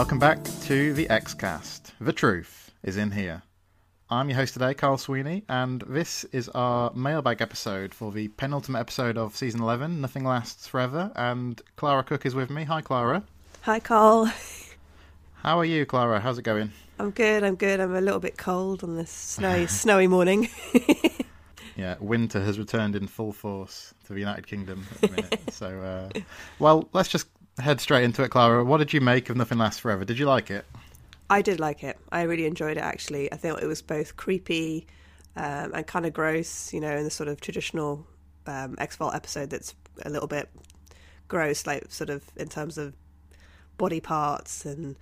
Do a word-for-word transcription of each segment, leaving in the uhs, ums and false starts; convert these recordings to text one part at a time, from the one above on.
welcome back to the X-Cast. The truth is in here. I'm your host today, Carl Sweeney, and this is our mailbag episode for the penultimate episode of Season eleven, Nothing Lasts Forever, and Clara Cook is with me. Hi, Clara. Hi, Carl. How are you, Clara? How's it going? I'm good, I'm good. I'm a little bit cold on this snowy, snowy morning. Yeah, winter has returned in full force to the United Kingdom at the minute. so, uh, well, let's just head straight into it, Clara. What did you make of Nothing Lasts Forever? Did you like it? I did like it. I really enjoyed it, actually. I thought it was both creepy um, and kind of gross, you know, in the sort of traditional um, X-Files episode that's a little bit gross, like sort of in terms of body parts and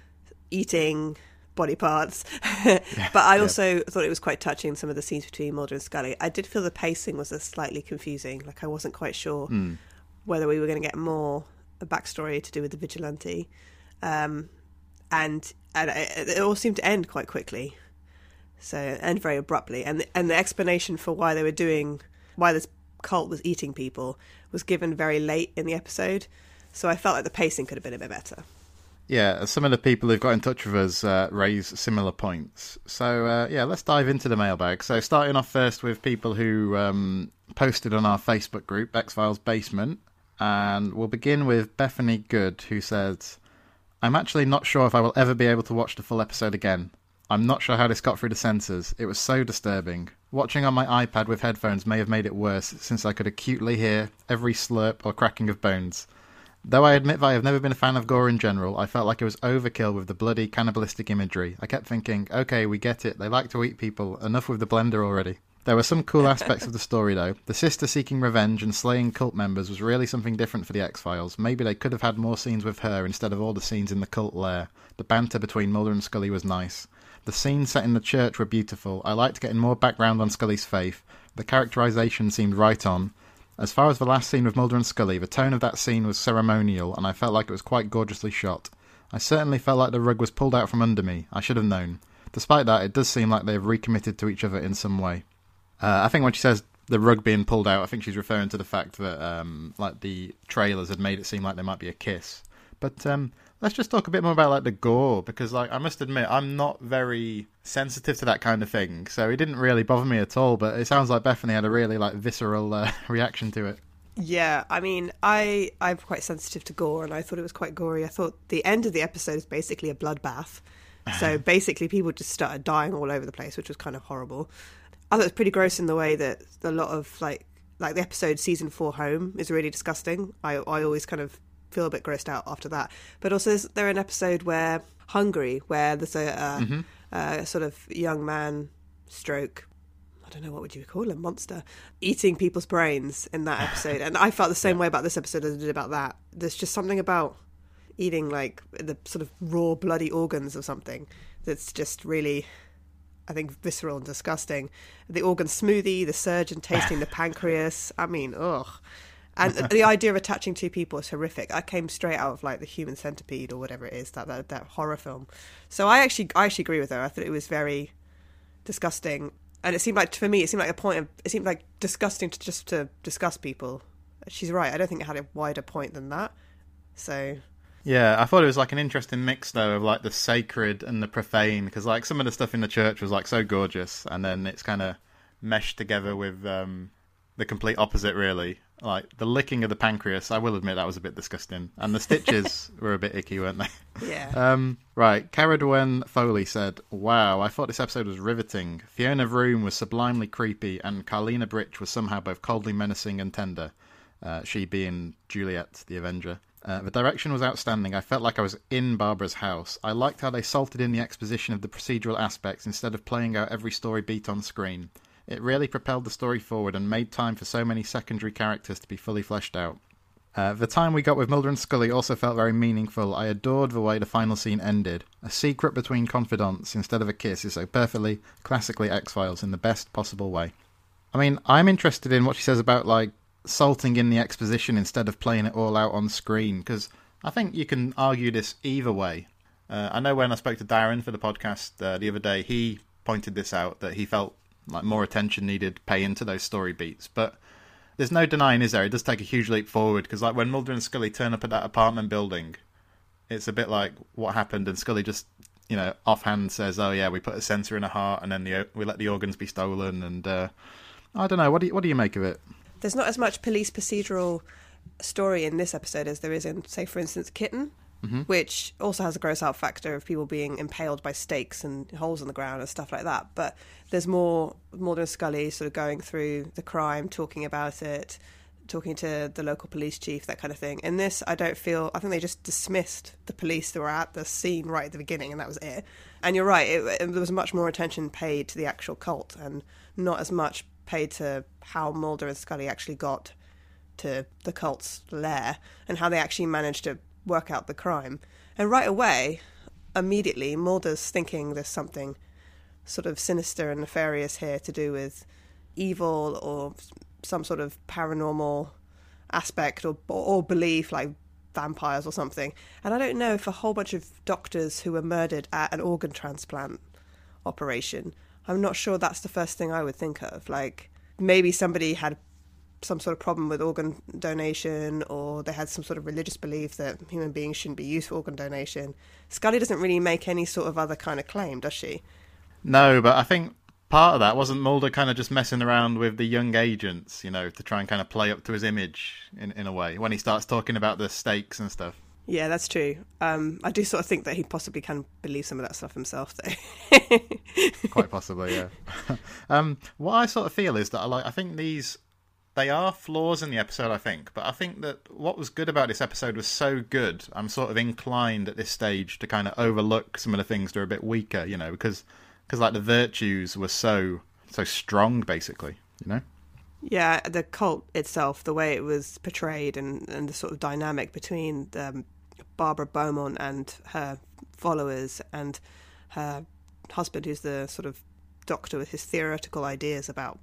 eating body parts. Yeah, but I yeah. also thought it was quite touching, some of the scenes between Mulder and Scully. I did feel the pacing was a slightly confusing. Like I wasn't quite sure mm. whether we were going to get more a backstory to do with the vigilante. Um, and and it, it all seemed to end quite quickly. So, end very abruptly. And the, and the explanation for why they were doing, why this cult was eating people was given very late in the episode. So I felt like the pacing could have been a bit better. Yeah, some of the people who've got in touch with us uh, raise similar points. So, uh, yeah, let's dive into the mailbag. So, starting off first with people who um, posted on our Facebook group, X-Files Basement. And we'll begin with Bethany Good, who says, I'm actually not sure if I will ever be able to watch the full episode again. I'm not sure how this got through the censors. It was so disturbing. Watching on my iPad with headphones may have made it worse, since I could acutely hear every slurp or cracking of bones. Though I admit that I have never been a fan of gore in general, I felt like it was overkill with the bloody, cannibalistic imagery. I kept thinking, okay, we get it, they like to eat people, enough with the blender already. There were some cool aspects of the story, though. The sister seeking revenge and slaying cult members was really something different for the X-Files. Maybe they could have had more scenes with her instead of all the scenes in the cult lair. The banter between Mulder and Scully was nice. The scenes set in the church were beautiful. I liked getting more background on Scully's faith. The characterization seemed right on. As far as the last scene with Mulder and Scully, the tone of that scene was ceremonial, and I felt like it was quite gorgeously shot. I certainly felt like the rug was pulled out from under me. I should have known. Despite that, it does seem like they have recommitted to each other in some way. Uh, I think when she says the rug being pulled out, I think she's referring to the fact that um, like the trailers had made it seem like there might be a kiss. But um, let's just talk a bit more about like the gore, because like I must admit I'm not very sensitive to that kind of thing, so it didn't really bother me at all. But it sounds like Bethany had a really like visceral uh, reaction to it. Yeah, I mean, I I'm quite sensitive to gore, and I thought it was quite gory. I thought the end of the episode is basically a bloodbath. So basically, people just started dying all over the place, which was kind of horrible. I thought it was pretty gross in the way that a lot of like like the episode season four Home is really disgusting. I I always kind of feel a bit grossed out after that. But also there's there an episode where Hungry, where there's a, a, mm-hmm. a sort of young man stroke, I don't know, what would you call him, monster, eating people's brains in that episode. And I felt the same yeah. way about this episode as I did about that. There's just something about eating like the sort of raw bloody organs of something that's just really, I think, visceral and disgusting. The organ smoothie, the surgeon tasting the pancreas. I mean, ugh. And the idea of attaching two people is horrific. I came straight out of like the Human Centipede or whatever it is, that that, that horror film. So I actually, I actually agree with her. I thought it was very disgusting, and it seemed like, for me, it seemed like a point of, it seemed like disgusting to just to disgust people. She's right. I don't think it had a wider point than that. So. Yeah, I thought it was like an interesting mix though of like the sacred and the profane, because like some of the stuff in the church was like so gorgeous, and then it's kind of meshed together with um, the complete opposite, really. Like the licking of the pancreas, I will admit that was a bit disgusting, and the stitches were a bit icky, weren't they? Yeah. Um, right, Cara Dwayne Foley said, "Wow, I thought this episode was riveting. Fiona Vroom was sublimely creepy, and Carlina Britch was somehow both coldly menacing and tender. Uh, she being Juliet, the Avenger." Uh, the direction was outstanding. I felt like I was in Barbara's house. I liked how they salted in the exposition of the procedural aspects instead of playing out every story beat on screen. It really propelled the story forward and made time for so many secondary characters to be fully fleshed out. Uh, the time we got with Mulder and Scully also felt very meaningful. I adored the way the final scene ended. A secret between confidants instead of a kiss is so perfectly, classically X-Files in the best possible way. I mean, I'm interested in what she says about, like, salting in the exposition instead of playing it all out on screen, because I think you can argue this either way. Uh, I know when I spoke to Darren for the podcast uh, the other day, he pointed this out, that he felt like more attention needed pay into those story beats, but there's no denying, is there? It does take a huge leap forward, because like when Mulder and Scully turn up at that apartment building, it's a bit like what happened, and Scully just, you know, offhand says, "Oh yeah, we put a sensor in her heart, and then the we let the organs be stolen." And uh, I don't know. What do you what do you make of it? There's not as much police procedural story in this episode as there is in, say, for instance, Kitten, mm-hmm. which also has a gross out factor of people being impaled by stakes and holes in the ground and stuff like that. But there's more Mulder and Scully sort of going through the crime, talking about it, talking to the local police chief, that kind of thing. In this, I don't feel... I think they just dismissed the police that were at the scene right at the beginning, and that was it. And you're right, it, it, there was much more attention paid to the actual cult and not as much paid to how Mulder and Scully actually got to the cult's lair and how they actually managed to work out the crime. And right away, immediately, Mulder's thinking there's something sort of sinister and nefarious here to do with evil or some sort of paranormal aspect or or belief, like vampires or something. And I don't know if a whole bunch of doctors who were murdered at an organ transplant operation, I'm not sure that's the first thing I would think of. Like, maybe somebody had some sort of problem with organ donation, or they had some sort of religious belief that human beings shouldn't be used for organ donation. Scully doesn't really make any sort of other kind of claim, does she? No, but I think part of that wasn't Mulder kind of just messing around with the young agents, you know, to try and kind of play up to his image in, in a way, when he starts talking about the stakes and stuff. Yeah, that's true. Um, I do sort of think that he possibly can believe some of that stuff himself, though. Quite possibly, yeah. um, what I sort of feel is that I like. I think these... They are flaws in the episode, I think, but I think that what was good about this episode was so good, I'm sort of inclined at this stage to kind of overlook some of the things that are a bit weaker, you know, because, because like, the virtues were so so strong, basically, you know? Yeah, the cult itself, the way it was portrayed and, and the sort of dynamic between um, Barbara Beaumont and her followers and her husband, who's the sort of doctor with his theoretical ideas about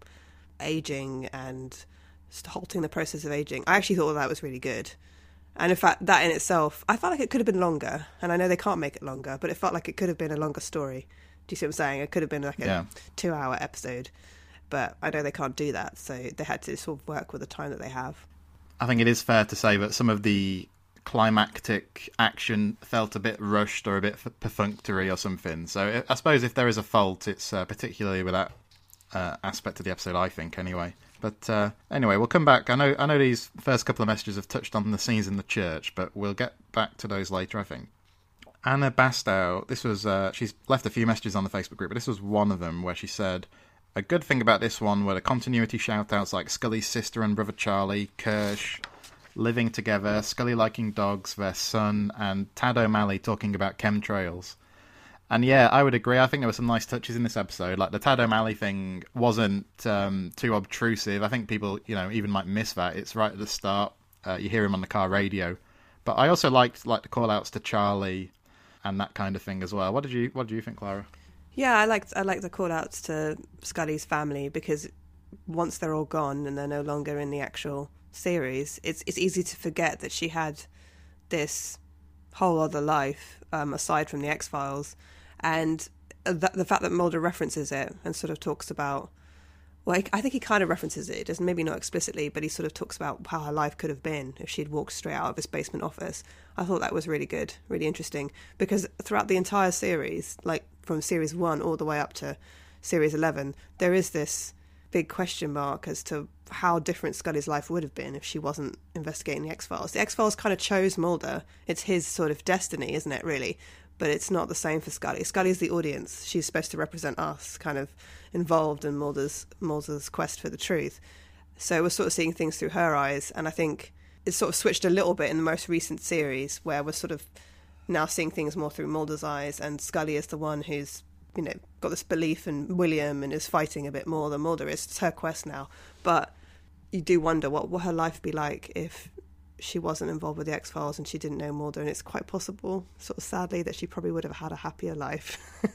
aging and halting the process of aging. I actually thought that was really good. And in fact, that in itself, I felt like it could have been longer. And I know they can't make it longer, but it felt like it could have been a longer story. Do you see what I'm saying? It could have been like a yeah. two-hour episode. But I know they can't do that, so they had to sort of work with the time that they have. I think it is fair to say that some of the climactic action felt a bit rushed or a bit perfunctory or something. So I suppose if there is a fault, it's uh, particularly with that uh, aspect of the episode, I think, anyway. But uh, anyway, we'll come back. I know I know these first couple of messages have touched on the scenes in the church, but we'll get back to those later, I think. Anna Bastow, this was uh, she's left a few messages on the Facebook group, but this was one of them where she said, a good thing about this one were the continuity shout-outs like Scully's sister and brother Charlie, Kirsch, living together, Scully liking dogs, their son, and Tad O'Malley talking about chemtrails. And yeah, I would agree. I think there were some nice touches in this episode. Like the Tad O'Malley thing wasn't um, too obtrusive. I think people, you know, even might miss that. It's right at the start. Uh, you hear him on the car radio. But I also liked like the call-outs to Charlie and that kind of thing as well. What did you What did you think, Clara? Yeah, I liked I liked the call-outs to Scully's family, because once they're all gone and they're no longer in the actual series, it's it's easy to forget that she had this whole other life um, aside from the X-Files. And the, the fact that Mulder references it and sort of talks about, well, I think he kind of references it, doesn't, maybe not explicitly, but he sort of talks about how her life could have been if she'd walked straight out of his basement office. I thought that was really good, really interesting, because throughout the entire series, like from series one all the way up to series eleven, there is this big question mark as to how different Scully's life would have been if she wasn't investigating the X-Files. The X-Files kind of chose Mulder. It's his sort of destiny, isn't it, really? But it's not the same for Scully. Scully's the audience. She's supposed to represent us, kind of involved in Mulder's, Mulder's quest for the truth. So we're sort of seeing things through her eyes, and I think it's sort of switched a little bit in the most recent series, where we're sort of now seeing things more through Mulder's eyes, and Scully is the one who's, you know, got this belief in William and is fighting a bit more than Mulder is. It's her quest now. But you do wonder what will her life be like if she wasn't involved with the X-Files and she didn't know Mulder, and it's quite possible, sort of sadly, that she probably would have had a happier life.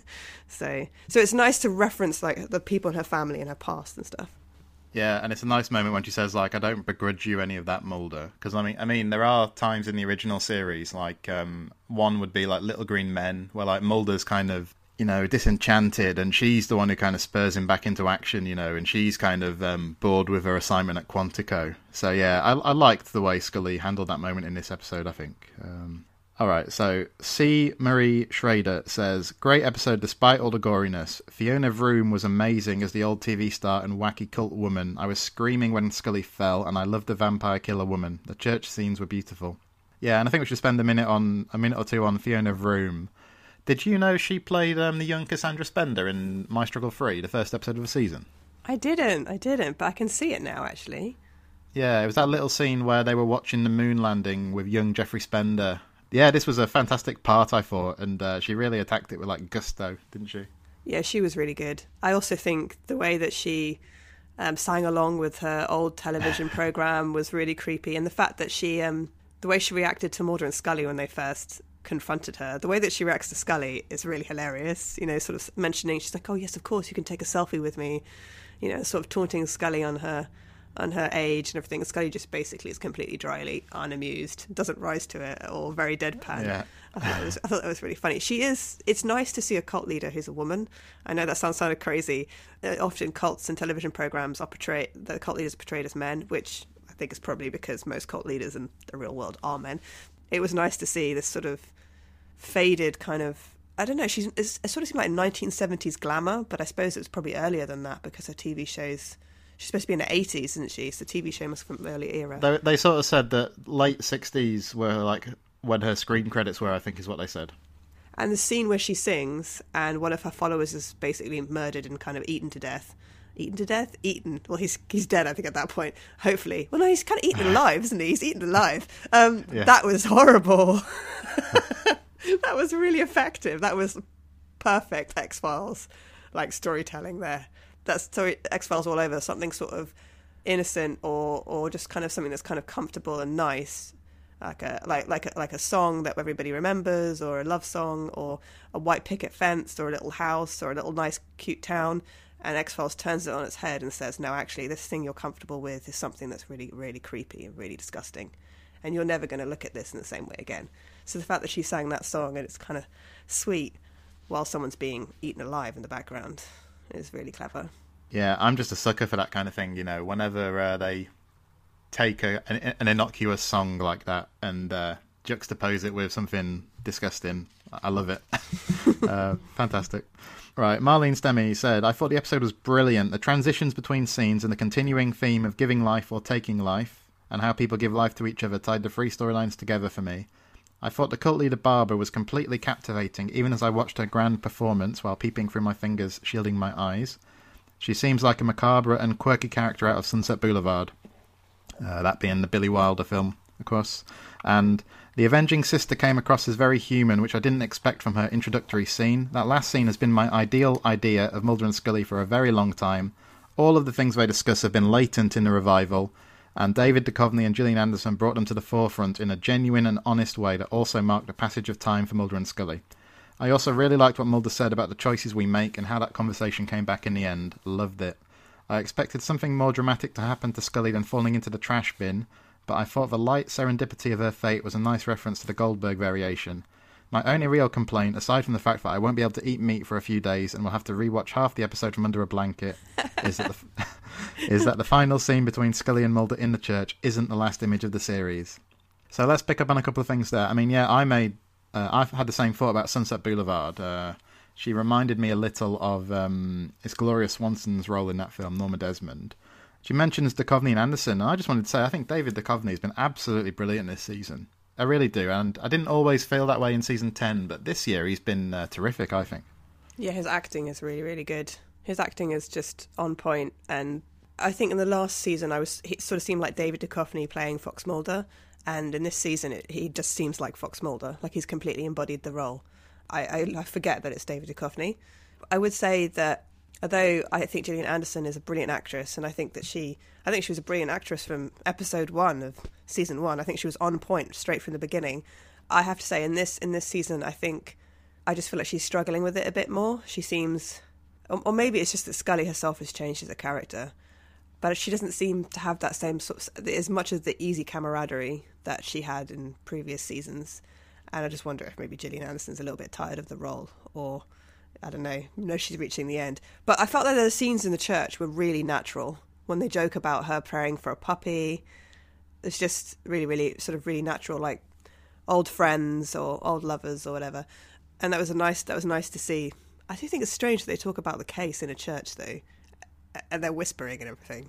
so so it's nice to reference like the people in her family and her past and stuff. Yeah, and it's a nice moment when she says, like, I don't begrudge you any of that, Mulder. Because, I mean, I mean, there are times in the original series, like, um, one would be, like, Little Green Men, where, like, Mulder's kind of, you know, disenchanted, and she's the one who kind of spurs him back into action, you know, and she's kind of um, bored with her assignment at Quantico. So, yeah, I, I liked the way Scully handled that moment in this episode, I think. Um, All right, so C. Marie Schrader says, great episode despite all the goriness. Fiona Vroom was amazing as the old T V star and wacky cult woman. I was screaming when Scully fell, and I loved the vampire killer woman. The church scenes were beautiful. Yeah, and I think we should spend a minute on a minute or two on Fiona Vroom. Did you know she played um, the young Cassandra Spender in My Struggle Free, the first episode of the season? I didn't, I didn't, but I can see it now, actually. Yeah, it was that little scene where they were watching the moon landing with young Jeffrey Spender. Yeah, this was a fantastic part, I thought, and uh, she really attacked it with, like, gusto, didn't she? Yeah, she was really good. I also think the way that she um, sang along with her old television programme was really creepy, and the fact that she, um, the way she reacted to Mulder and Scully when they first confronted her, the way that she reacts to Scully is really hilarious, you know, sort of mentioning, she's like, oh, yes, of course, you can take a selfie with me, you know, sort of taunting Scully on her on her age and everything. Scully just basically is completely dryly unamused, doesn't rise to it, or very deadpan. Yeah. I thought, it was, I thought that was really funny. She is, it's nice to see a cult leader who's a woman. I know that sounds kind of crazy. Uh, often cults and television programs are portrayed, the cult leaders are portrayed as men, which I think is probably because most cult leaders in the real world are men. It was nice to see this sort of faded kind of, I don't know, she's, it's, it sort of seemed like nineteen seventies glamour, but I suppose it was probably earlier than that because her T V shows, she's supposed to be in the eighties, isn't she? So the T V show must have been from early era. They, they sort of said that late sixties were like when her screen credits were, I think is what they said. And the scene where she sings and one of her followers is basically murdered and kind of eaten to death. Eaten to death? Eaten. Well, he's he's dead, I think, at that point. Hopefully. Well, no, he's kind of eaten alive, isn't he? He's eaten alive. Um, yeah. That was horrible. That was really effective. That was perfect X-Files, like, storytelling there. That's so X-Files all over. Something sort of innocent or or just kind of something that's kind of comfortable and nice, like a like like a, like a song that everybody remembers, or a love song, or a white picket fence, or a little house, or a little nice cute town. And X-Files turns it on its head and says, no, actually, this thing you're comfortable with is something that's really, really creepy and really disgusting. And you're never going to look at this in the same way again. So the fact that she sang that song and it's kind of sweet while someone's being eaten alive in the background is really clever. Yeah, I'm just a sucker for that kind of thing, you know, whenever uh, they take a, an, an innocuous song like that and uh, juxtapose it with something disgusting. I love it. uh, fantastic. Right, Marlene Stemmy said, I thought the episode was brilliant. The transitions between scenes and the continuing theme of giving life or taking life and how people give life to each other tied the three storylines together for me. I thought the cult leader Barbara was completely captivating, even as I watched her grand performance while peeping through my fingers, shielding my eyes. She seems like a macabre and quirky character out of Sunset Boulevard. Uh, that being the Billy Wilder film, of course. And the avenging sister came across as very human, which I didn't expect from her introductory scene. That last scene has been my ideal idea of Mulder and Scully for a very long time. All of the things they discuss have been latent in the revival, and David Duchovny and Gillian Anderson brought them to the forefront in a genuine and honest way that also marked a passage of time for Mulder and Scully. I also really liked what Mulder said about the choices we make and how that conversation came back in the end. Loved it. I expected something more dramatic to happen to Scully than falling into the trash bin, but I thought the light serendipity of her fate was a nice reference to the Goldberg variation. My only real complaint, aside from the fact that I won't be able to eat meat for a few days and will have to rewatch half the episode from under a blanket, is that the, is that the final scene between Scully and Mulder in the church isn't the last image of the series. So let's pick up on a couple of things there. I mean, yeah, I made... Uh, I've had the same thought about Sunset Boulevard. Uh, she reminded me a little of um, it's Gloria Swanson's role in that film, Norma Desmond. She mentions Duchovny and Anderson, and I just wanted to say I think David Duchovny has been absolutely brilliant this season. I really do, and I didn't always feel that way in season ten, but this year he's been uh, terrific, I think. Yeah, his acting is really, really good. His acting is just on point, and I think in the last season I was it sort of seemed like David Duchovny playing Fox Mulder. And in this season, it, he just seems like Fox Mulder, like he's completely embodied the role. I, I, I forget that it's David Duchovny. I would say that although I think Gillian Anderson is a brilliant actress, and I think that she, I think she was a brilliant actress from episode one of season one. I think she was on point straight from the beginning. I have to say, in this in this season, I think I just feel like she's struggling with it a bit more. She seems, or, or maybe it's just that Scully herself has changed as a character. But she doesn't seem to have that same sort of, as much as the easy camaraderie that she had in previous seasons. And I just wonder if maybe Gillian Anderson's a little bit tired of the role, or I don't know, no, she's reaching the end. But I felt that the scenes in the church were really natural. When they joke about her praying for a puppy, it's just really, really sort of really natural. Like old friends or old lovers or whatever. And that was a nice that was nice to see. I do think it's strange that they talk about the case in a church though, and they're whispering and everything.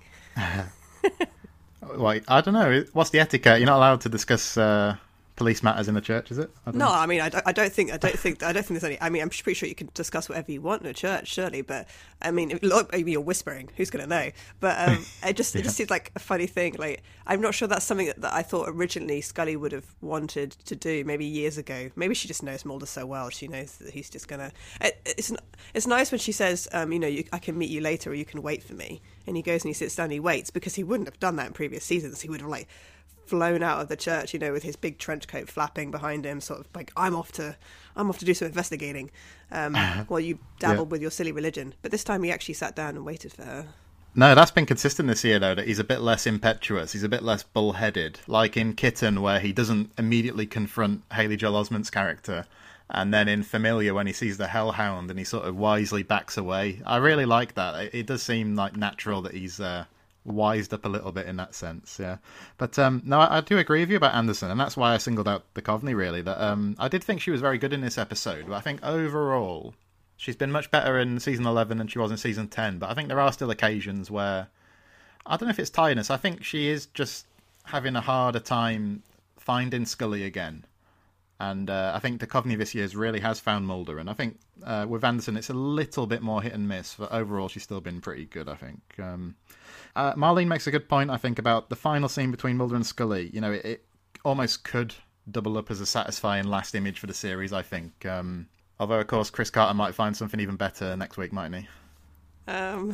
Like, I don't know. What's the etiquette? You're not allowed to discuss uh, police matters in the church, is it? I don't No, know. I mean, I don't, I don't think, I don't think, I don't think there's any. I mean, I'm pretty sure you can discuss whatever you want in a church, surely. But I mean, if, look, maybe you're whispering. Who's going to know? But um, it just, it just seems like a funny thing. Like, I'm not sure that's something that, that I thought originally Scully would have wanted to do, maybe years ago. Maybe she just knows Mulder so well, she knows that he's just gonna. It, it's it's nice when she says, um, you know, you, I can meet you later, or you can wait for me. And he goes and he sits down and he waits, because he wouldn't have done that in previous seasons. He would have like flown out of the church, you know, with his big trench coat flapping behind him, sort of like, I'm off to I'm off to do some investigating um, while you dabbled Yeah. with your silly religion. But this time he actually sat down and waited for her. No, that's been consistent this year, though, that he's a bit less impetuous. He's a bit less bullheaded. Like in Kitten, where he doesn't immediately confront Haley Joel Osment's character. And then in Familiar, when he sees the Hellhound and he sort of wisely backs away. I really like that. It, it does seem like natural that he's uh, wised up a little bit in that sense, yeah. But um, no, I, I do agree with you about Anderson, and that's why I singled out the Duchovny, really. That um, I did think she was very good in this episode, but I think overall she's been much better in season eleven than she was in season ten. But I think there are still occasions where, I don't know if it's tiredness, I think she is just having a harder time finding Scully again. And uh, I think Duchovny this year really has found Mulder. And I think uh, with Anderson, it's a little bit more hit and miss. But overall, she's still been pretty good, I think. Um, uh, Marlene makes a good point, I think, about the final scene between Mulder and Scully. You know, it, it almost could double up as a satisfying last image for the series, I think. Um, although, of course, Chris Carter might find something even better next week, mightn't he? Um,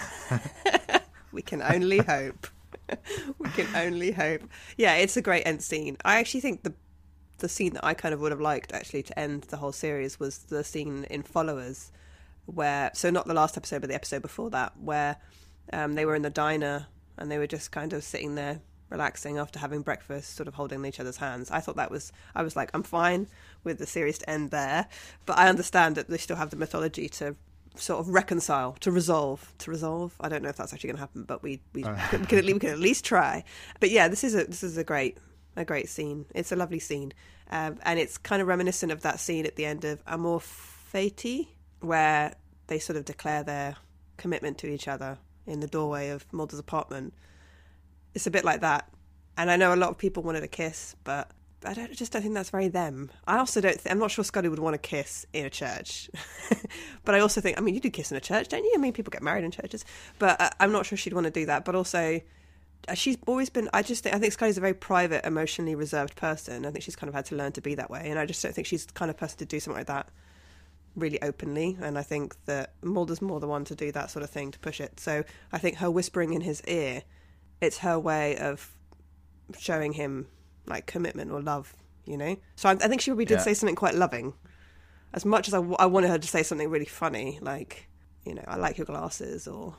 we can only hope. We can only hope. Yeah, it's a great end scene. I actually think the the scene that I kind of would have liked actually to end the whole series was the scene in Followers, where, so not the last episode, but the episode before that, where um, they were in the diner and they were just kind of sitting there relaxing after having breakfast, sort of holding each other's hands. I thought that was, I was like, I'm fine with the series to end there, but I understand that they still have the mythology to sort of reconcile, to resolve, to resolve. I don't know if that's actually going to happen, but we we, uh. we, can, we can at least try. But yeah, this is a this is a great a great scene. It's a lovely scene, um, and it's kind of reminiscent of that scene at the end of Amor Fati, where they sort of declare their commitment to each other in the doorway of Mulder's apartment. It's a bit like that, and I know a lot of people wanted a kiss, but I don't, just don't think that's very them. I also don't. Th- I'm not sure Scully would want to kiss in a church, but I also think, I mean, you do kiss in a church, don't you? I mean, people get married in churches, but uh, I'm not sure she'd want to do that. But also, uh, she's always been. I just think I think Scully's a very private, emotionally reserved person. I think she's kind of had to learn to be that way, and I just don't think she's the kind of person to do something like that really openly. And I think that Mulder's more the one to do that sort of thing, to push it. So I think her whispering in his ear, it's her way of showing him like commitment or love, you know. So I, I think she probably did yeah. say something quite loving, as much as I, I wanted her to say something really funny, like, you know, I like your glasses, or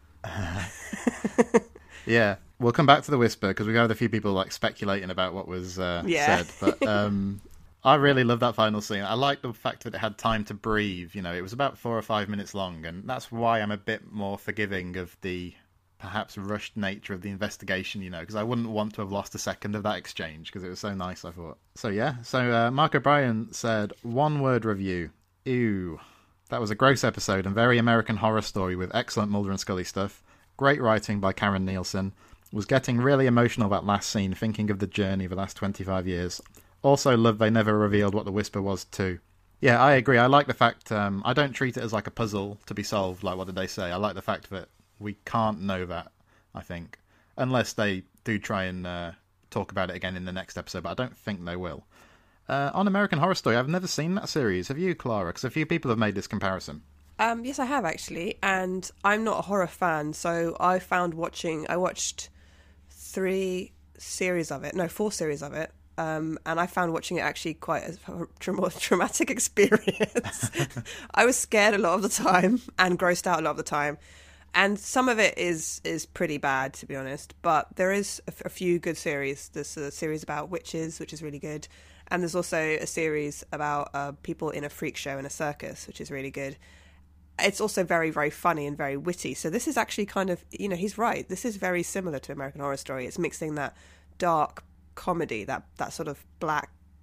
yeah, we'll come back to the whisper because we got a few people like speculating about what was uh, yeah. said, but um I really love that final scene. I like the fact that it had time to breathe. You know, it was about four or five minutes long, and that's why I'm a bit more forgiving of the perhaps rushed nature of the investigation, you know, because I wouldn't want to have lost a second of that exchange because it was so nice, I thought. So yeah, so uh, Mark O'Brien said, one word review. Ew. That was a gross episode and very American Horror Story with excellent Mulder and Scully stuff. Great writing by Karen Nielsen. Was getting really emotional that last scene, thinking of the journey of the last twenty-five years. Also love they never revealed what the whisper was too. Yeah, I agree. I like the fact, um, I don't treat it as like a puzzle to be solved, like what did they say. I like the fact that we can't know that, I think, unless they do try and uh, talk about it again in the next episode, but I don't think they will. Uh, on American Horror Story, I've never seen that series. Have you, Clara? Because a few people have made this comparison. Um, yes, I have, actually, and I'm not a horror fan, so I found watching, I watched three series of it, no, four series of it, um, and I found watching it actually quite a tra- traumatic experience. I was scared a lot of the time and grossed out a lot of the time. And some of it is is pretty bad, to be honest. But there is a, f- a few good series. There's a series about witches, which is really good. And there's also a series about uh, people in a freak show in a circus, which is really good. It's also very, very funny and very witty. So this is actually kind of, you know, he's right. This is very similar to American Horror Story. It's mixing that dark comedy, that, that sort of black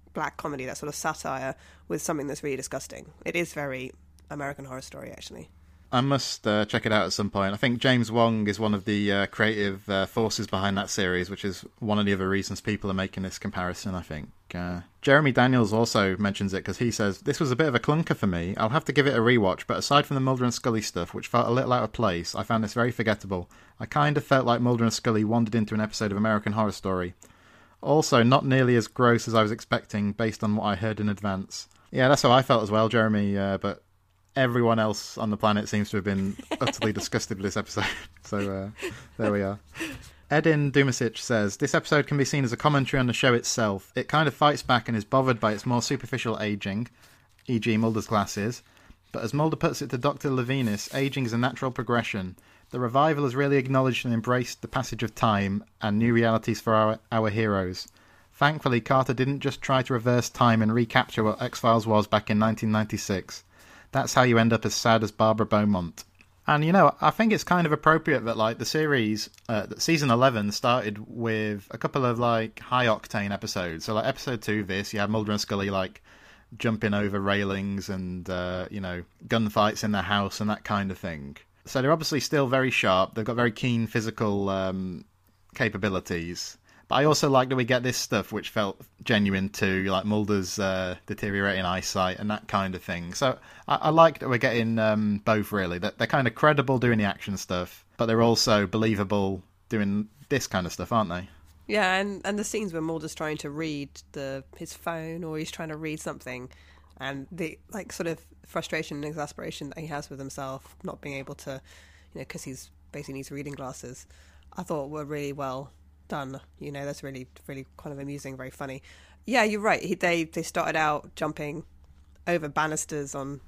black comedy, that sort of satire, with something that's really disgusting. It is very American Horror Story, actually. I must uh, check it out at some point. I think James Wong is one of the uh, creative uh, forces behind that series, which is one of the other reasons people are making this comparison, I think. Uh, Jeremy Daniels also mentions it because he says, "This was a bit of a clunker for me. I'll have to give it a rewatch, but aside from the Mulder and Scully stuff, which felt a little out of place, I found this very forgettable. I kind of felt like Mulder and Scully wandered into an episode of American Horror Story. Also, not nearly as gross as I was expecting based on what I heard in advance." Yeah, that's how I felt as well, Jeremy, uh, but everyone else on the planet seems to have been utterly disgusted with this episode. So uh, there we are. Edin Dumasic says, "This episode can be seen as a commentary on the show itself. It kind of fights back and is bothered by its more superficial aging, for example Mulder's glasses. But as Mulder puts it to Doctor Levinas, aging is a natural progression. The revival has really acknowledged and embraced the passage of time and new realities for our, our heroes. Thankfully, Carter didn't just try to reverse time and recapture what X-Files was back in nineteen ninety-six. That's how you end up as sad as Barbara Beaumont." And, you know, I think it's kind of appropriate that, like, the series, uh, that season eleven started with a couple of, like, high-octane episodes. So, like, episode two, this, you have Mulder and Scully, like, jumping over railings and, uh, you know, gunfights in their house and that kind of thing. So they're obviously still very sharp. They've got very keen physical um, capabilities. But I also like that we get this stuff which felt genuine too, like Mulder's uh, deteriorating eyesight and that kind of thing. So I, I like that we're getting um, both, really. That they're kind of credible doing the action stuff, but they're also believable doing this kind of stuff, aren't they? Yeah, and, and the scenes where Mulder's trying to read the his phone, or he's trying to read something, and the like sort of frustration and exasperation that he has with himself, not being able to, you know, because he's basically needs reading glasses, I thought were really well done. You know, that's really, really kind of amusing, very funny. Yeah, you're right. He, they they started out jumping over banisters on,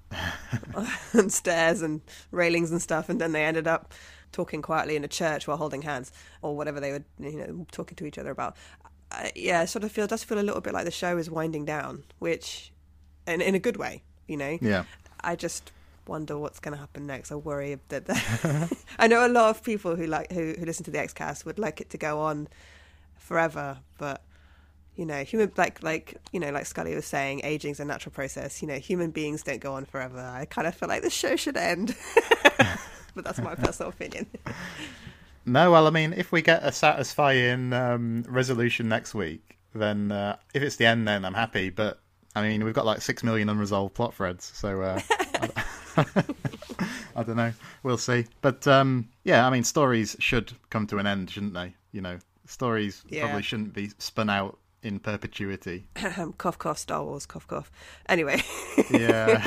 on stairs and railings and stuff, and then they ended up talking quietly in a church while holding hands, or whatever they were, you know, talking to each other about. Uh, yeah, it sort of feel does feel a little bit like the show is winding down, which, in in a good way, you know. Yeah. I just wonder what's going to happen next. I worry that I know a lot of people who like who, who listen to the X-Cast would like it to go on forever, but you know, human like like you know, like Scully was saying, aging's a natural process. You know, human beings don't go on forever. I kind of feel like the show should end, but that's my personal opinion. No, well, I mean, if we get a satisfying um, resolution next week, then uh, if it's the end, then I'm happy. But I mean, we've got like six million unresolved plot threads, so. Uh, I don't know. We'll see. But um, yeah, I mean, stories should come to an end, shouldn't they? You know, stories yeah. probably shouldn't be spun out in perpetuity. Cough, cough, Star Wars, cough, cough. Anyway. Yeah.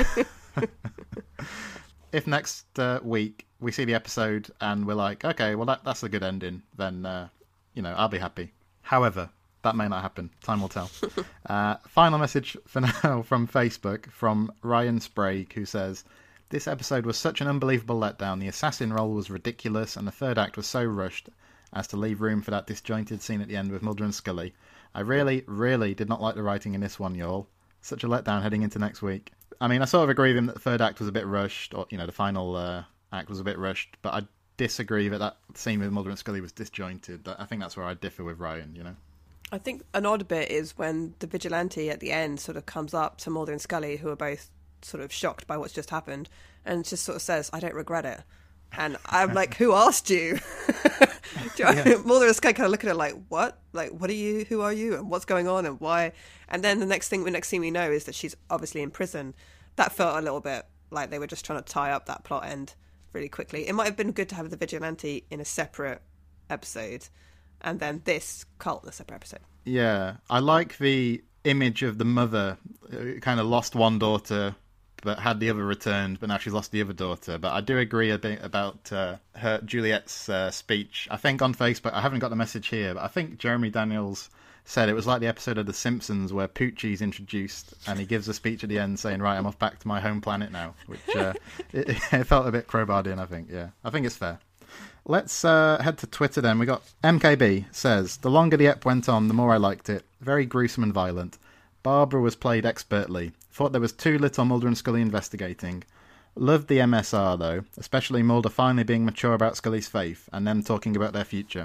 If next uh, week we see the episode and we're like, okay, well, that, that's a good ending, then, uh, you know, I'll be happy. However, that may not happen. Time will tell. uh, final message for now from Facebook from Ryan Sprague, who says, "This episode was such an unbelievable letdown. The assassin role was ridiculous, and the third act was so rushed as to leave room for that disjointed scene at the end with Mulder and Scully. I really, really did not like the writing in this one, y'all. Such a letdown heading into next week." I mean, I sort of agree with him that the third act was a bit rushed, or, you know, the final uh, act was a bit rushed, but I disagree that that scene with Mulder and Scully was disjointed. I think that's where I differ with Ryan, you know? I think an odd bit is when the vigilante at the end sort of comes up to Mulder and Scully, who are both sort of shocked by what's just happened, and just sort of says, "I don't regret it." And I'm like, who asked you? Do you yeah. Mulder and Scully kind of look at it like, what? Like, what are you? Who are you? And what's going on? And why? And then the next thing, the next thing we know is that she's obviously in prison. That felt a little bit like they were just trying to tie up that plot end really quickly. It might have been good to have the vigilante in a separate episode, and then this cult in a separate episode. Yeah, I like the image of the mother who kind of lost one daughter but had the other returned, but now she's lost the other daughter. But I do agree a bit about uh, her Juliet's uh, speech. I think on Facebook, I haven't got the message here, but I think Jeremy Daniels said it was like the episode of The Simpsons where Poochie's introduced and he gives a speech at the end saying, "Right, I'm off back to my home planet now," which uh, it, it felt a bit crowbarred in, I think. Yeah, I think it's fair. Let's uh, head to Twitter then. We got M K B says, "The longer the ep went on, the more I liked it. Very gruesome and violent. Barbara was played expertly. Thought there was too little Mulder and Scully investigating. Loved the M S R though, especially Mulder finally being mature about Scully's faith and them talking about their future.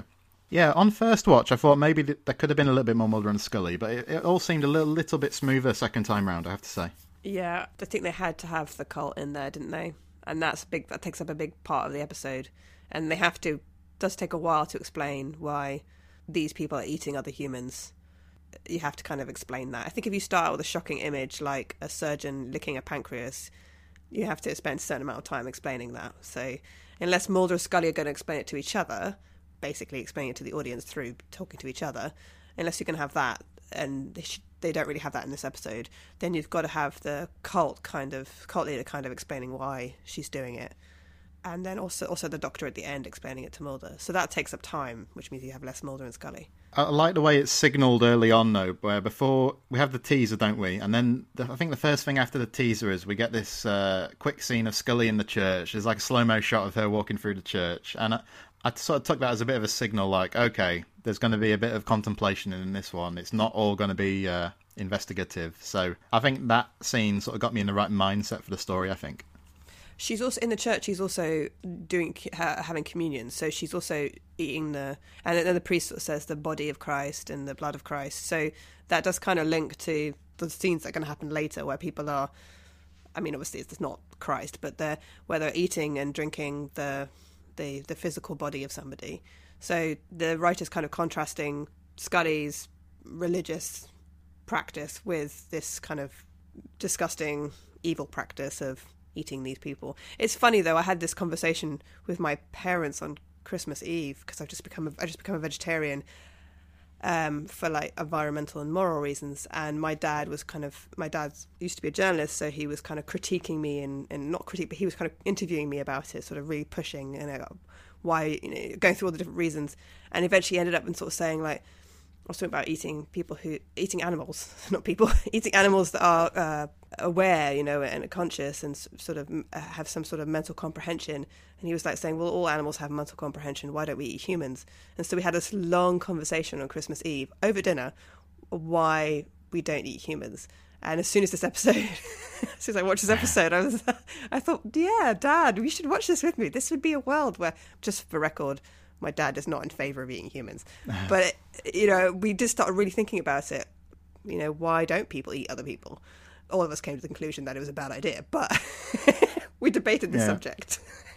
Yeah, on first watch, I thought maybe th- there could have been a little bit more Mulder and Scully, but it, it all seemed a little, little bit smoother second time round, I have to say. Yeah, I think they had to have the cult in there, didn't they? And that's big. That takes up a big part of the episode, and they have to. It does take a while to explain why these people are eating other humans. You have to kind of explain that. I think if you start out with a shocking image like a surgeon licking a pancreas, you have to spend a certain amount of time explaining that. So unless Mulder and Scully are going to explain it to each other, basically explaining it to the audience through talking to each other, unless you can have that, and they, should, they don't really have that in this episode, then you've got to have the cult kind of cult leader kind of explaining why she's doing it, and then also also the doctor at the end explaining it to Mulder. So that takes up time, which means you have less Mulder and Scully. I like the way it's signalled early on, though, where before we have the teaser, don't we? And then the, I think the first thing after the teaser is we get this uh, quick scene of Scully in the church. There's like a slow-mo shot of her walking through the church. And I, I sort of took that as a bit of a signal, like, okay, there's going to be a bit of contemplation in this one. It's not all going to be uh, investigative. So I think that scene sort of got me in the right mindset for the story, I think. She's also in the church. She's also doing ha- having communion, so she's also eating the. And then the priest sort of says the body of Christ and the blood of Christ. So that does kind of link to the scenes that are going to happen later, where people are. I mean, obviously it's not Christ, but they're where they're eating and drinking the the the physical body of somebody. So the writer's kind of contrasting Scully's religious practice with this kind of disgusting evil practice of eating these people. It's funny though, I had this conversation with my parents on Christmas Eve because I've just become a, I just become a vegetarian um, for like environmental and moral reasons, and my dad was kind of my dad used to be a journalist, so he was kind of critiquing me and, and not critique, but he was kind of interviewing me about it, sort of really pushing and uh, why, you know, going through all the different reasons, and eventually ended up and sort of saying like, I was talking about eating people who eating animals, not people, eating animals that are uh, aware, you know, and conscious and sort of have some sort of mental comprehension. And he was like saying, well, all animals have mental comprehension. Why don't we eat humans? And so we had this long conversation on Christmas Eve over dinner, why we don't eat humans. And as soon as this episode, as soon as I watched this episode, I was, I thought, yeah, Dad, you should watch this with me. This would be a world where, just for record, my dad is not in favour of eating humans. But, you know, we just started really thinking about it. You know, why don't people eat other people? All of us came to the conclusion that it was a bad idea, but we debated the yeah. subject.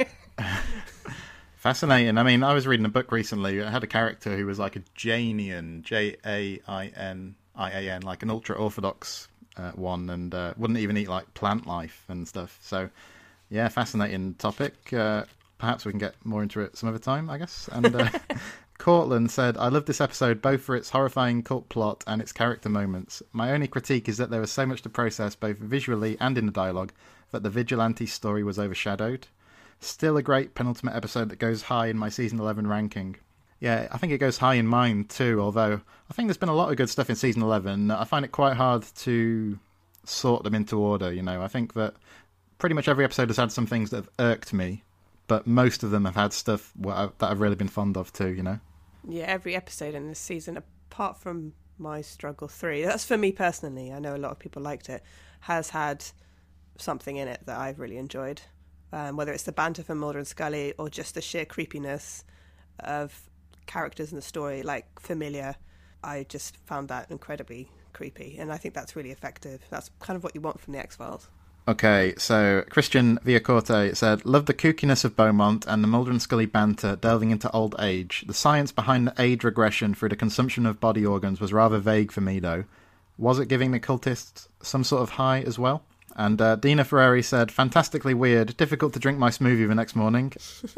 Fascinating. I mean, I was reading a book recently. It had a character who was like a Jainian, J A I N I A N, like an ultra-Orthodox uh, one, and uh, wouldn't even eat like plant life and stuff. So, yeah, fascinating topic. Uh, Perhaps we can get more into it some other time, I guess. And uh, Cortland said, I love this episode both for its horrifying cult plot and its character moments. My only critique is that there was so much to process both visually and in the dialogue that the vigilante story was overshadowed. Still a great penultimate episode that goes high in my season eleven ranking. Yeah, I think it goes high in mine too, although I think there's been a lot of good stuff in season eleven. I find it quite hard to sort them into order, you know. I think that pretty much every episode has had some things that have irked me, but most of them have had stuff that I've really been fond of too, you know? Yeah, every episode in this season, apart from My Struggle three, that's for me personally, I know a lot of people liked it, has had something in it that I've really enjoyed. Um, whether it's the banter from Mulder and Scully or just the sheer creepiness of characters in the story, like Familiar, I just found that incredibly creepy. And I think that's really effective. That's kind of what you want from the X-Files. Okay, so Christian Villacorte said, love the kookiness of Beaumont and the Mulder and Scully banter delving into old age. The science behind the age regression through the consumption of body organs was rather vague for me, though. Was it giving the cultists some sort of high as well? And uh, Dina Ferrari said, fantastically weird, difficult to drink my smoothie the next morning.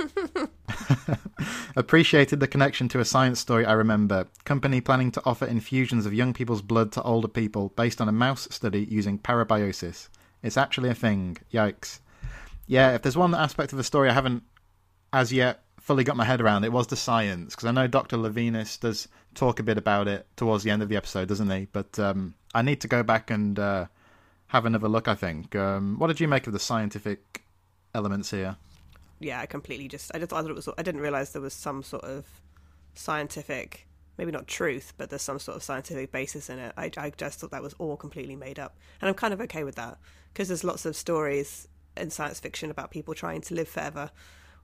Appreciated the connection to a science story I remember. Company planning to offer infusions of young people's blood to older people based on a mouse study using parabiosis. It's actually a thing. Yikes. Yeah, if there's one aspect of the story I haven't as yet fully got my head around, it was the science. Because I know Doctor Levinas does talk a bit about it towards the end of the episode, doesn't he? But um, I need to go back and uh, have another look, I think. Um, what did you make of the scientific elements here? Yeah, I completely just... I just thought it was... I didn't realise there was some sort of scientific... Maybe not truth, but there's some sort of scientific basis in it. I, I just thought that was all completely made up. And I'm kind of okay with that, because there's lots of stories in science fiction about people trying to live forever,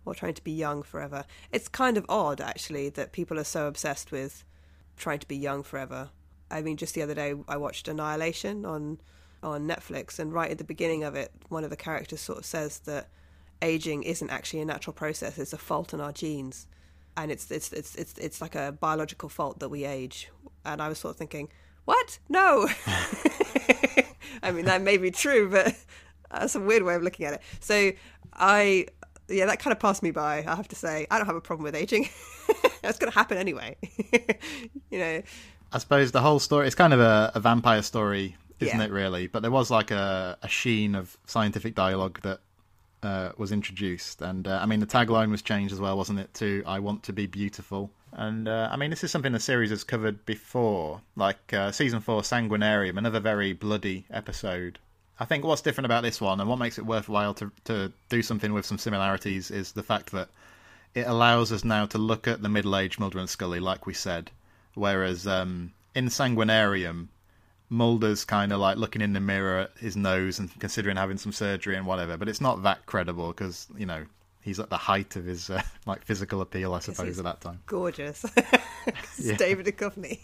or trying to be young forever. It's kind of odd, actually, that people are so obsessed with trying to be young forever. I mean, just the other day I watched Annihilation on on Netflix, and right at the beginning of it, one of the characters sort of says that aging isn't actually a natural process; it's a fault in our genes, and it's it's it's it's it's like a biological fault that we age. And I was sort of thinking, what? No. I mean, that may be true, but that's a weird way of looking at it. So I, yeah, that kind of passed me by, I have to say. I don't have a problem with aging. That's going to happen anyway. You know. I suppose the whole story, it's kind of a, a vampire story, isn't Yeah. it, really? But there was like a, a sheen of scientific dialogue that uh, was introduced. And, uh, I mean, the tagline was changed as well, wasn't it, to I want to be beautiful. And, uh, I mean, this is something the series has covered before, like uh, Season four, Sanguinarium, another very bloody episode. I think what's different about this one, and what makes it worthwhile to, to do something with some similarities, is the fact that it allows us now to look at the middle-aged Mulder and Scully, like we said. Whereas um, in Sanguinarium, Mulder's kind of like looking in the mirror at his nose and considering having some surgery and whatever. But it's not that credible because, you know, he's at the height of his uh, like physical appeal, I suppose, at that time. Gorgeous. Yeah. David Duchovny.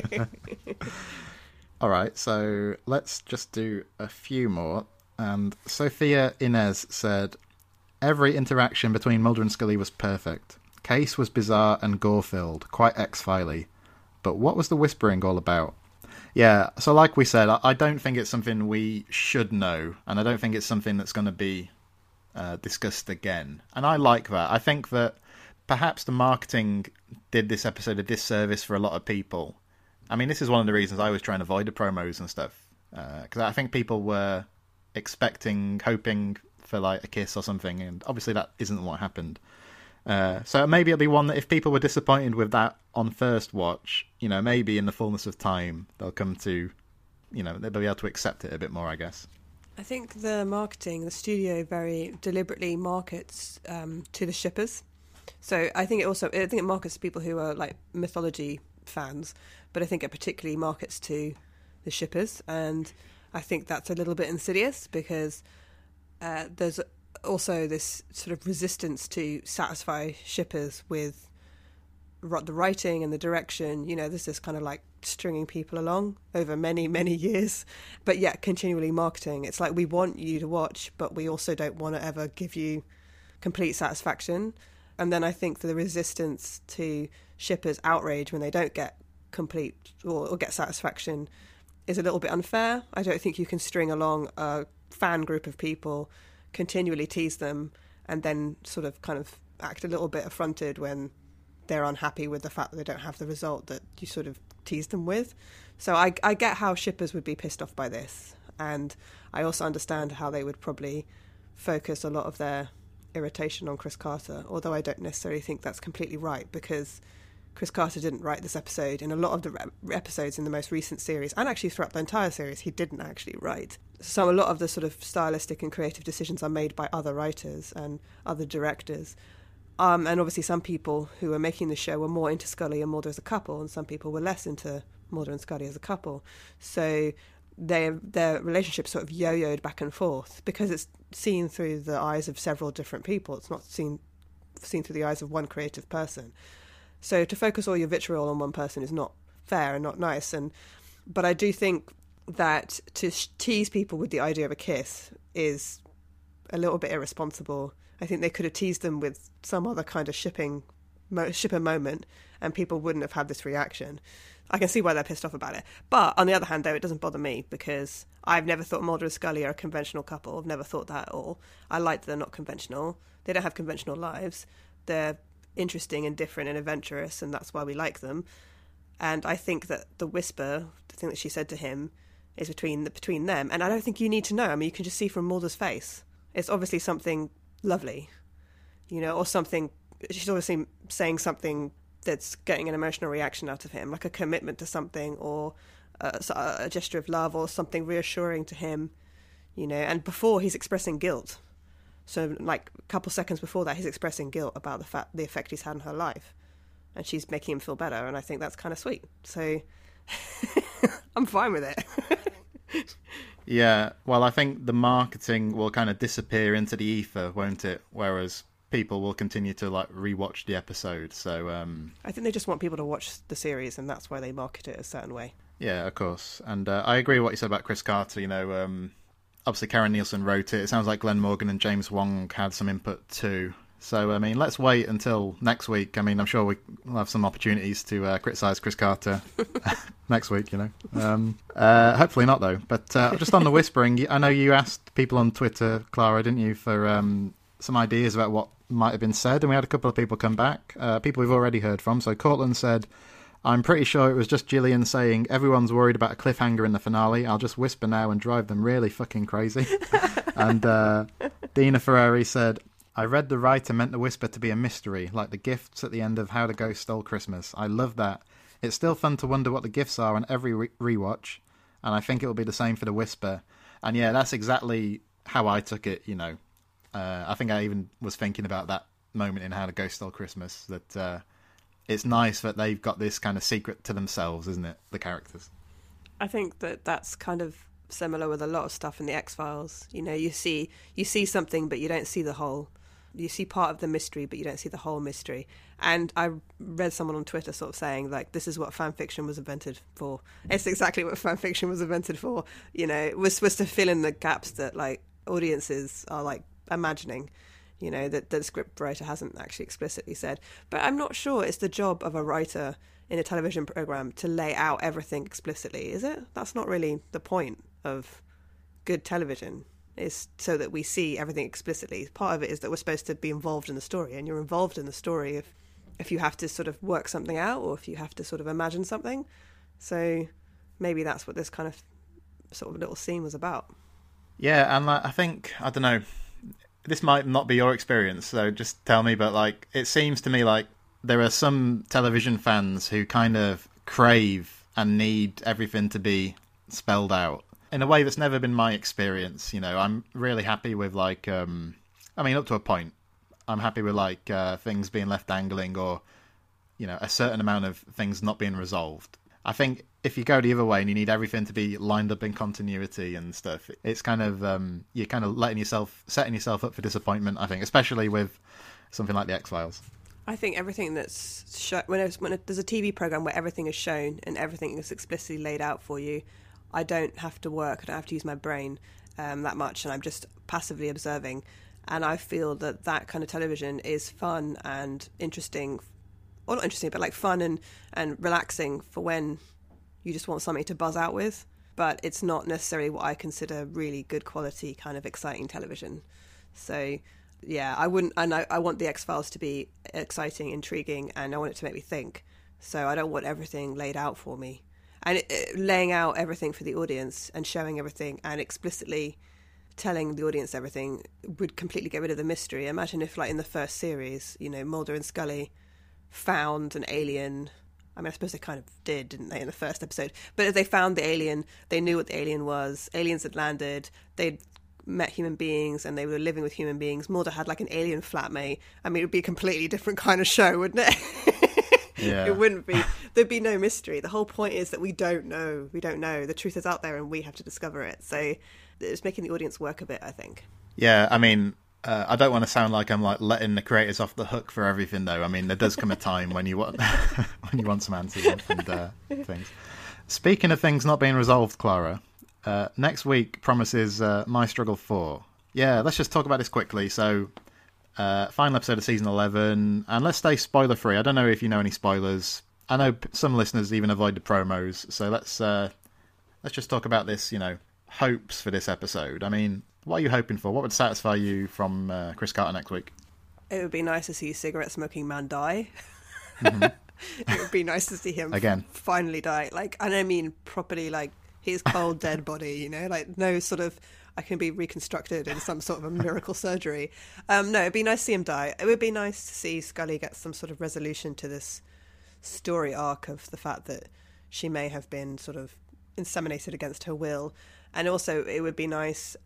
All right, so let's just do a few more. And Sophia Inez said, every interaction between Mulder and Scully was perfect. Case was bizarre and gore-filled, quite X-Filey. But what was the whispering all about? Yeah, so like we said, I don't think it's something we should know, and I don't think it's something that's going to be uh, discussed again. And I like that. I think that perhaps the marketing did this episode a disservice for a lot of people. I mean, this is one of the reasons I was trying to avoid the promos and stuff, because uh, I think people were expecting, hoping for like a kiss or something, and obviously that isn't what happened. Uh, so maybe it'll be one that if people were disappointed with that on first watch, you know, maybe in the fullness of time they'll come to, you know, they'll be able to accept it a bit more, I guess. I think the marketing, the studio very deliberately markets um, to the shippers. So I think it also, I think it markets to people who are like mythology fans, but I think it particularly markets to the shippers, and I think that's a little bit insidious because uh, there's also this sort of resistance to satisfy shippers with the writing and the direction. You know, there's this kind of like stringing people along over many, many years, but yet continually marketing. It's like we want you to watch, but we also don't want to ever give you complete satisfaction. And then I think the resistance to shippers' outrage when they don't get complete or, or get satisfaction is a little bit unfair. I don't think you can string along a fan group of people, continually tease them, and then sort of kind of act a little bit affronted when they're unhappy with the fact that they don't have the result that you sort of teased them with. So I, I get how shippers would be pissed off by this, and I also understand how they would probably focus a lot of their irritation on Chris Carter, although I don't necessarily think that's completely right, because Chris Carter didn't write this episode. In a lot of the re- episodes in the most recent series, and actually throughout the entire series, he didn't actually write. So a lot of the sort of stylistic and creative decisions are made by other writers and other directors. Um, and obviously some people who were making the show were more into Scully and Mulder as a couple, and some people were less into Mulder and Scully as a couple. So their their relationship sort of yo-yoed back and forth because it's seen through the eyes of several different people. It's not seen seen through the eyes of one creative person. So to focus all your vitriol on one person is not fair and not nice. And but I do think that to sh- tease people with the idea of a kiss is a little bit irresponsible. I think they could have teased them with some other kind of shipping mo- shipper moment, and people wouldn't have had this reaction. I can see why they're pissed off about it. But on the other hand, though, it doesn't bother me because I've never thought Mulder and Scully are a conventional couple. I've never thought that at all. I like that they're not conventional. They don't have conventional lives. They're interesting and different and adventurous, and that's why we like them. And I think that the whisper, the thing that she said to him, is between the, between them. And I don't think you need to know. I mean, you can just see from Mulder's face. It's obviously something lovely, you know, or something. She's obviously saying something that's getting an emotional reaction out of him, like a commitment to something, or a, a gesture of love, or something reassuring to him, you know. And before, he's expressing guilt. So, like a couple seconds before that, he's expressing guilt about the fact, the effect he's had on her life, and she's making him feel better. And I think that's kind of sweet. So, I'm fine with it. Yeah, well, I think the marketing will kind of disappear into the ether, won't it? Whereas people will continue to like rewatch the episode. So um, I think they just want people to watch the series, and that's why they market it a certain way. Yeah, of course. And uh, I agree with what you said about Chris Carter. You know, um, obviously Karen Nielsen wrote it. It sounds like Glenn Morgan and James Wong had some input too. So, I mean, let's wait until next week. I mean, I'm sure we'll have some opportunities to uh, criticise Chris Carter next week, you know. Um, uh, hopefully not, though. But uh, just on the whispering, I know you asked people on Twitter, Clara, didn't you, for um, some ideas about what might have been said, and we had a couple of people come back, uh, people we've already heard from. So Cortland said, I'm pretty sure it was just Gillian saying, everyone's worried about a cliffhanger in the finale. I'll just whisper now and drive them really fucking crazy. And uh, Dina Ferrari said, I read the writer meant the whisper to be a mystery, like the gifts at the end of How the Ghost Stole Christmas. I love that. It's still fun to wonder what the gifts are on every re- rewatch, and I think it will be the same for the whisper. And yeah, that's exactly how I took it, you know. Uh, I think I even was thinking about that moment in How the Ghost Stole Christmas, that uh, it's nice that they've got this kind of secret to themselves, isn't it, the characters? I think that that's kind of similar with a lot of stuff in the X-Files. You know, you see you see something, but you don't see the whole. You see part of the mystery, but you don't see the whole mystery. And I read someone on Twitter sort of saying, like, this is what fan fiction was invented for. It's exactly what fan fiction was invented for. You know, it was supposed to fill in the gaps that, like, audiences are, like, imagining, you know, that, that the script writer hasn't actually explicitly said. But I'm not sure it's the job of a writer in a television program to lay out everything explicitly, is it? That's not really the point of good television. Is so that we see everything explicitly. Part of it is that we're supposed to be involved in the story, and you're involved in the story if if you have to sort of work something out, or if you have to sort of imagine something. So maybe that's what this kind of sort of little scene was about. Yeah, and like, I think, I don't know, this might not be your experience, so just tell me, but like, it seems to me like there are some television fans who kind of crave and need everything to be spelled out in a way that's never been my experience. You know, I'm really happy with, like, um, I mean, up to a point, I'm happy with, like, uh, things being left dangling, or, you know, a certain amount of things not being resolved. I think if you go the other way and you need everything to be lined up in continuity and stuff, it's kind of, um, you're kind of letting yourself, setting yourself up for disappointment, I think, especially with something like the X-Files. I think everything that's shown, when, when there's a T V program where everything is shown and everything is explicitly laid out for you, I don't have to work, I don't have to use my brain um, that much, and I'm just passively observing. And I feel that that kind of television is fun and interesting, or not interesting, but like fun and, and relaxing for when you just want something to buzz out with. But it's not necessarily what I consider really good quality, kind of exciting television. So, yeah, I wouldn't, and I, I want the X-Files to be exciting, intriguing, and I want it to make me think. So I don't want everything laid out for me. And it, it, laying out everything for the audience and showing everything and explicitly telling the audience everything would completely get rid of the mystery. Imagine if, like, in the first series, you know, Mulder and Scully found an alien. I mean, I suppose they kind of did, didn't they, in the first episode? But if they found the alien, they knew what the alien was. Aliens had landed. They'd met human beings and they were living with human beings. Mulder had, like, an alien flatmate. I mean, it would be a completely different kind of show, wouldn't it? Yeah. It wouldn't be. There'd be no mystery. The whole point is that we don't know. We don't know. The truth is out there and we have to discover it. So it's making the audience work a bit, I think. Yeah, I mean, uh, I don't want to sound like I'm like letting the creators off the hook for everything, though. I mean, there does come a time when you want when you want some answers and uh, things. Speaking of things not being resolved, Clara, uh, next week promises uh, My Struggle four. Yeah, let's just talk about this quickly. So, uh, final episode of season eleven, and let's stay spoiler free. I don't know if you know any spoilers. I know some listeners even avoid the promos, so let's uh, let's just talk about this. You know, hopes for this episode. I mean, what are you hoping for? What would satisfy you from uh, Chris Carter next week? It would be nice to see cigarette smoking man die. Mm-hmm. It would be nice to see him again finally die. Like, and I mean properly, like his cold dead body. You know, like no sort of I can be reconstructed in some sort of a miracle surgery. Um, no, it'd be nice to see him die. It would be nice to see Scully get some sort of resolution to this story arc of the fact that she may have been sort of inseminated against her will. And also it would be nice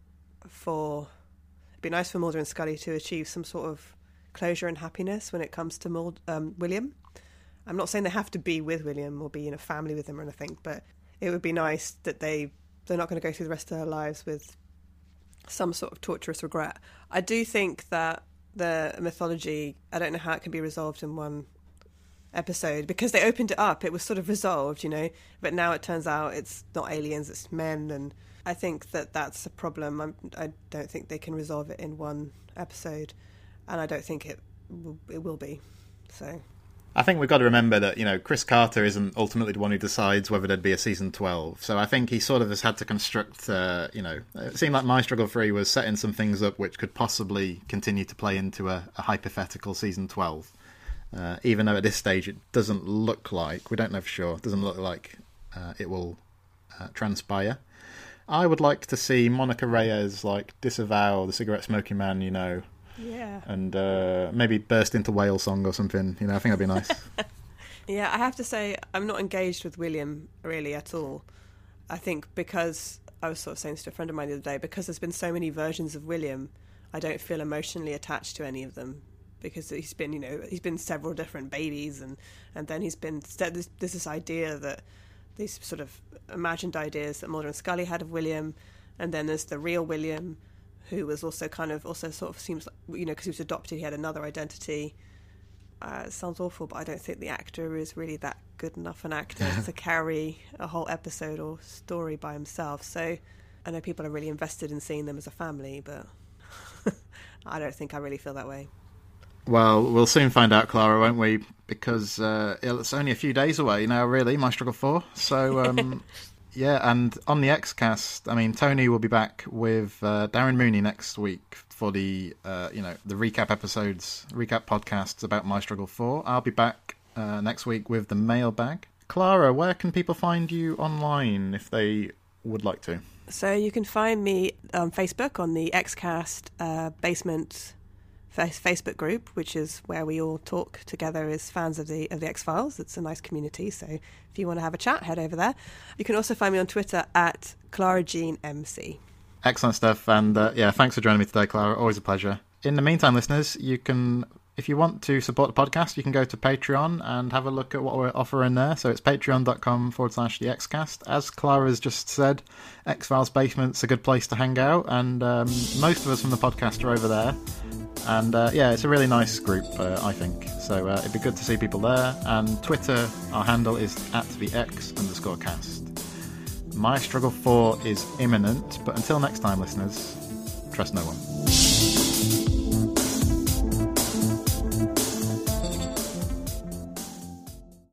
for it'd be nice for Mulder and Scully to achieve some sort of closure and happiness when it comes to Muld, um, William. I'm not saying they have to be with William or be in a family with him or anything, but it would be nice that they they're not going to go through the rest of their lives with some sort of torturous regret. I do think that the mythology, I don't know how it can be resolved in one episode, because they opened it up, it was sort of resolved, you know, but now it turns out it's not aliens, it's men, and I think that that's a problem. I'm, I don't think they can resolve it in one episode, and I don't think it will, it will be. So I think we've got to remember that, you know, Chris Carter isn't ultimately the one who decides whether there'd be a season twelve. So I think he sort of has had to construct, uh, you know, it seemed like My Struggle three was setting some things up which could possibly continue to play into a, a hypothetical season twelve. Uh, even though at this stage it doesn't look like, we don't know for sure, it doesn't look like uh, it will uh, transpire. I would like to see Monica Reyes, like, disavow the cigarette smoking man, you know. Yeah. And uh, maybe burst into whale song or something. You know, I think that'd be nice. Yeah, I have to say, I'm not engaged with William really at all. I think because, I was sort of saying this to a friend of mine the other day, because there's been so many versions of William, I don't feel emotionally attached to any of them. Because he's been, you know, he's been several different babies, and, and then he's been, there's, there's this idea that, these sort of imagined ideas that Mulder and Scully had of William, and then there's the real William, who was also kind of, also sort of seems like, you know, because he was adopted, he had another identity. Uh, it sounds awful, but I don't think the actor is really that good enough an actor to carry a whole episode or story by himself. So I know people are really invested in seeing them as a family, but I don't think I really feel that way. Well, we'll soon find out, Clara, won't we? Because uh, it's only a few days away now, really, My Struggle four. So, um, yeah, and on the X-Cast, I mean, Tony will be back with uh, Darren Mooney next week for the, uh, you know, the recap episodes, recap podcasts about My Struggle four. I'll be back uh, next week with the mailbag. Clara, where can people find you online if they would like to? So you can find me on Facebook on the X-Cast uh, Basement Facebook group, which is where we all talk together as fans of the of the X-Files. It's a nice community, so if you want to have a chat, head over there. You can also find me on Twitter at Clara Jean M C. Excellent stuff, and uh, yeah, thanks for joining me today, Clara. Always a pleasure. In the meantime, listeners, you can, if you want to support the podcast, you can go to Patreon and have a look at what we're offering there. So it's patreon.com forward slash the Xcast. As Clara's just said, X-Files Basement's a good place to hang out, and um, most of us from the podcast are over there. And uh, yeah, it's a really nice group, uh, I think. So uh, it'd be good to see people there. And Twitter, our handle is at the X underscore cast. My Struggle four is imminent, but until next time, listeners, trust no one.